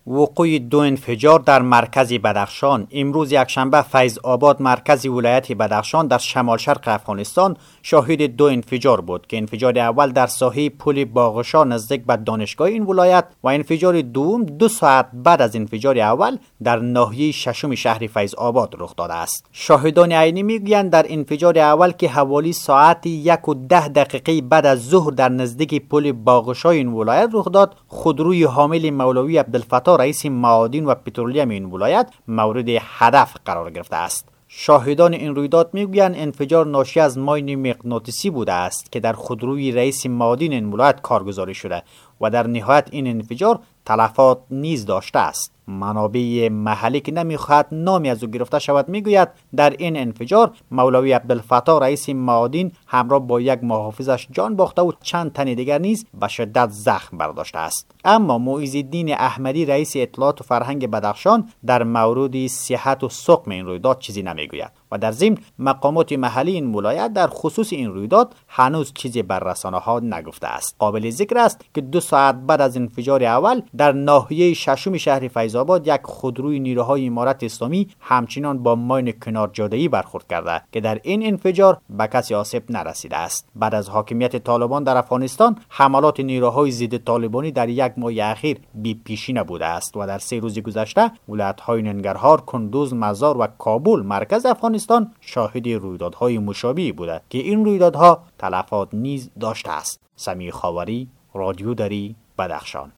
وقوع دو انفجار در مرکز بدخشان. امروز یکشنبه فیض آباد مرکز ولایت بدخشان در شمال شرق افغانستان شاهد دو انفجار بود که انفجار اول در ساحه پل باغشا نزدیک به دانشگاه این ولایت و انفجار دوم 2 ساعت بعد از انفجار اول در ناحیه ششم شهر فیض آباد رخ داده است. شاهدان عینی میگویند در انفجار اول که حوالی ساعت 1:10 بعد از ظهر در نزدیک پل باغشا این ولایت رخ داد، خودروی حامل مولوی عبدالفتاح رئیس معادن و پترولیم این ولایت مورد هدف قرار گرفته است. شاهدان این رویداد میگویند انفجار ناشی از ماین مغناطیسی بوده است که در خودروی رئیس معادن این ولایت کارگزاری شده و در نهایت این انفجار تلفات نیز داشته است. منابع محلی که نمیخواهد نامی از او گرفته شود میگوید در این انفجار مولوی عبدالفتاح رئیس معادن همراه با یک محافظش جان باخته و چند تن دیگر نیز به شدت زخم برداشته است. اما معیز الدین احمدی رئیس اطلاعات و فرهنگ بدخشان در مورد صحت و سقم این رویداد چیزی نمیگوید و در ضمن مقامات محلی این ولایت در خصوص این رویداد هنوز چیزی بر رسانه‌ها نگفته است. قابل ذکر است که 2 ساعت بعد از انفجار اول در ناحیه ششم شهر فیض آباد یک خودروی نیروهای امارت اسلامی همچنان با ماین کنار جاده‌ای برخورد کرده که در این انفجار به کسی آسیب نرسیده است. بعد از حاکمیت طالبان در افغانستان حملات نیروهای ضد طالبانی در یک ماه اخیر بی پیشینه بوده است و در 3 روز گذشته ولایت‌های ننگرهار، کندوز، مزار و کابل مرکز افغانستان شاهد رویدادهای مشابهی بوده که این رویدادها تلفات نیز داشته است. سمیع خاوری، رادیو دری، بدخشان.